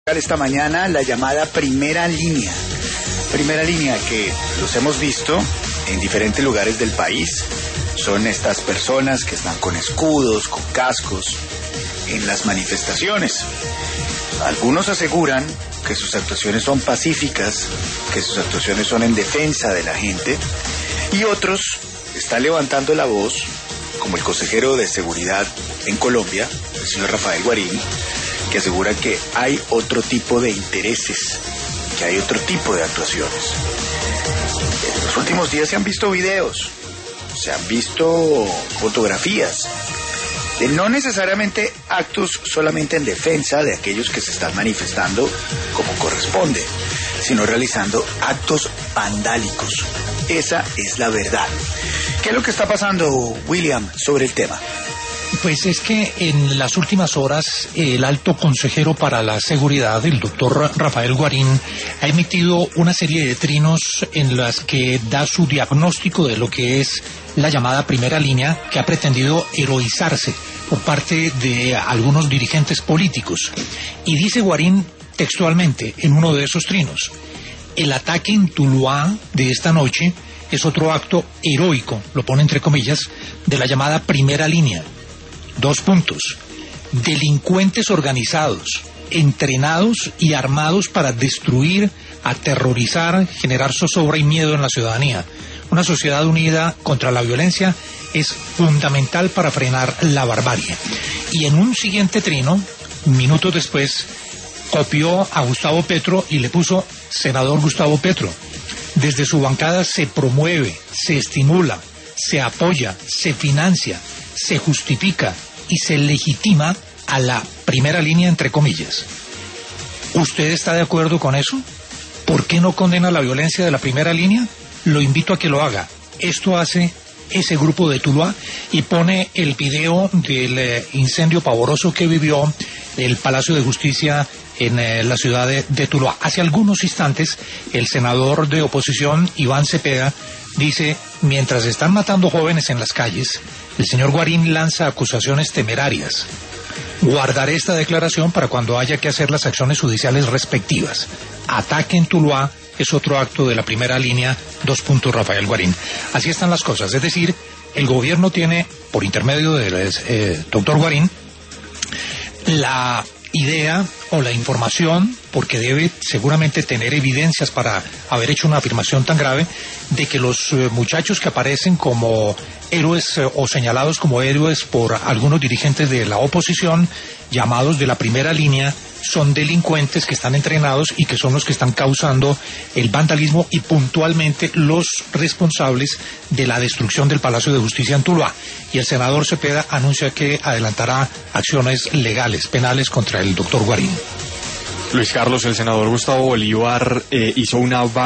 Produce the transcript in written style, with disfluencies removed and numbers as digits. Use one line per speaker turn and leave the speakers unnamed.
Esta mañana la llamada primera línea que los hemos visto en diferentes lugares del país. Son estas personas que están con escudos, con cascos, en las manifestaciones. Algunos aseguran que sus actuaciones son pacíficas, que sus actuaciones son en defensa de la gente, y otros están levantando la voz, como el consejero de Seguridad en Colombia, el señor Rafael Guarín, que asegura que hay otro tipo de intereses, que hay otro tipo de actuaciones. En los últimos días se han visto videos, se han visto fotografías de no necesariamente actos solamente en defensa de aquellos que se están manifestando como corresponde, sino realizando actos vandálicos. Esa es la verdad. ¿Qué es lo que está pasando, William, sobre el tema?
Pues es que en las últimas horas el alto consejero para la seguridad, el doctor Rafael Guarín, ha emitido una serie de trinos en las que da su diagnóstico de lo que es la llamada primera línea, que ha pretendido heroizarse por parte de algunos dirigentes políticos. Y dice Guarín textualmente en uno de esos trinos: el ataque en Tuluá de esta noche es otro acto heroico, lo pone entre comillas, de la llamada primera línea. 2 puntos. Delincuentes organizados, entrenados y armados para destruir, aterrorizar, generar zozobra y miedo en la ciudadanía. Una sociedad unida contra la violencia es fundamental para frenar la barbarie. Y en un siguiente trino, minutos después, copió a Gustavo Petro y le puso senador Gustavo Petro. Desde su bancada se promueve, se estimula, se apoya, se financia, se justifica y se legitima a la primera línea, entre comillas. ¿Usted está de acuerdo con eso? ¿Por qué no condena la violencia de la primera línea? Lo invito a que lo haga. Esto hace ese grupo de Tuluá y pone el video del incendio pavoroso que vivió el Palacio de Justicia en la ciudad de Tuluá. Hace algunos instantes, el senador de oposición, Iván Cepeda, dice: mientras están matando jóvenes en las calles, el señor Guarín lanza acusaciones temerarias. Guardaré esta declaración para cuando haya que hacer las acciones judiciales respectivas. Ataque en Tuluá es otro acto de la primera línea. 2 puntos, Rafael Guarín. Así están las cosas. Es decir, el gobierno tiene, por intermedio del doctor Guarín, la idea o la información, porque debe seguramente tener evidencias para haber hecho una afirmación tan grave, de que los muchachos que aparecen como héroes o señalados como héroes por algunos dirigentes de la oposición, llamados de la primera línea, son delincuentes que están entrenados y que son los que están causando el vandalismo y puntualmente los responsables de la destrucción del Palacio de Justicia en Tuluá. Y el senador Cepeda anuncia que adelantará acciones legales, penales contra el doctor Guarín.
Luis Carlos, el senador Gustavo Bolívar hizo una